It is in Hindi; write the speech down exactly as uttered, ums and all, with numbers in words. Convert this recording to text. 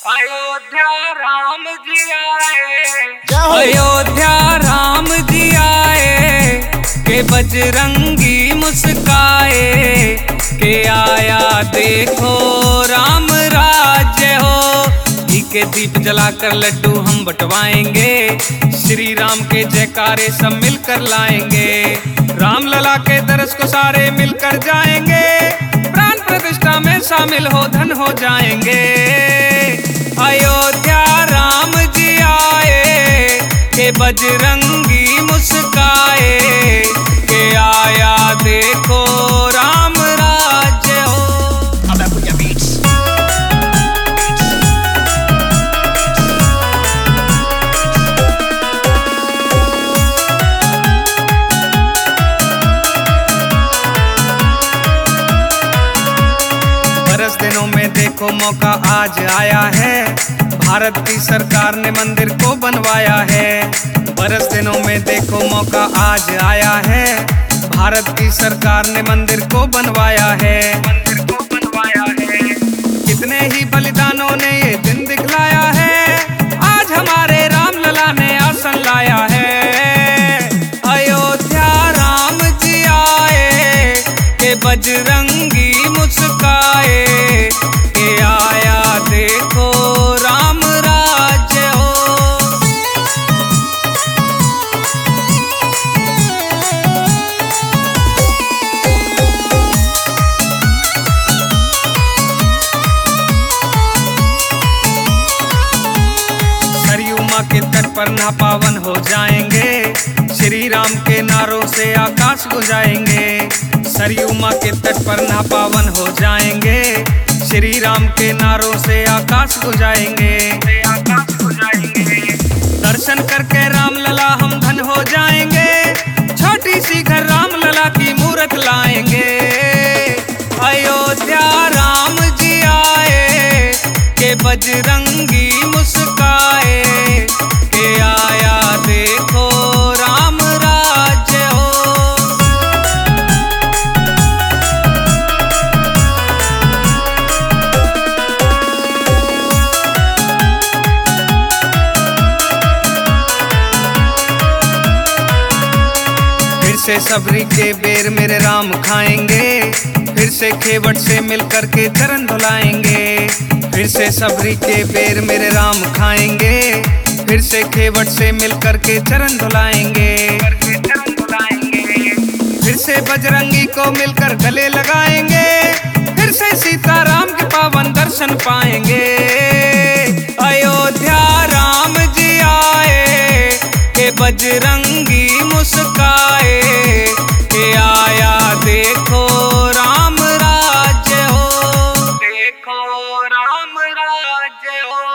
अयोध्या राम जी आए, अयोध्या राम जी आए, के बजरंगी मुस्काए, के आया देखो राम राज्य हो। घी के दीप जलाकर लड्डू हम बंटवाएंगे, श्री राम के जयकारे सब मिलकर लाएंगे। राम लला के दरस को सारे मिलकर जाएंगे, प्राण प्रतिष्ठा में शामिल हो धन हो जाएंगे। अयोध्या राम जी आए, के बजरंगी मुस्काए, के आया देखो राम राज्य हो। बरस दिनों में देखो मौका आज आया है, भारत की सरकार ने मंदिर को बनवाया है। बरस दिनों में देखो मौका आज आया है, भारत की सरकार ने मंदिर को बनवाया है। मंदिर को बनवाया है, कितने ही बलिदानों ने ये दिन दिखलाया है, आज हमारे राम लला ने आसन लाया है। अयोध्या राम जी आए, के बजरंगी मुस्काए, के आया देखो राम राज्य हो। सरयू माँ के तट पर ना पावन हो जाएंगे, श्री राम के नारों से आकाश गुजाएंगे। सरयू माँ के तट पर ना पावन हो जाएंगे, श्री राम के नारों से आकाश गुजाएंगे। दर्शन करके राम लला हम धन हो जाएंगे, छोटी सी घर राम लला की मूरत लाएंगे। अयोध्या राम जी आए, के बजरंगी मुस्काए, के आया देखो राम राज्य हो। फिर से सबरी के बेर मेरे राम खाएंगे, फिर से खेवट से मिलकर के चरण धुलाएंगे। फिर से सबरी के बेर मेरे राम खाएंगे, फिर से खेवट से मिलकर के चरण धुलाएंगे। फिर से बजरंगी को मिलकर गले लगाएंगे, फिर से सीता राम के पावन दर्शन पाएंगे। अयोध्या राम जी आए, के बजरंगी मुस्काए, के आया देखो राम राज्य हो। देखो राम राज्य हो।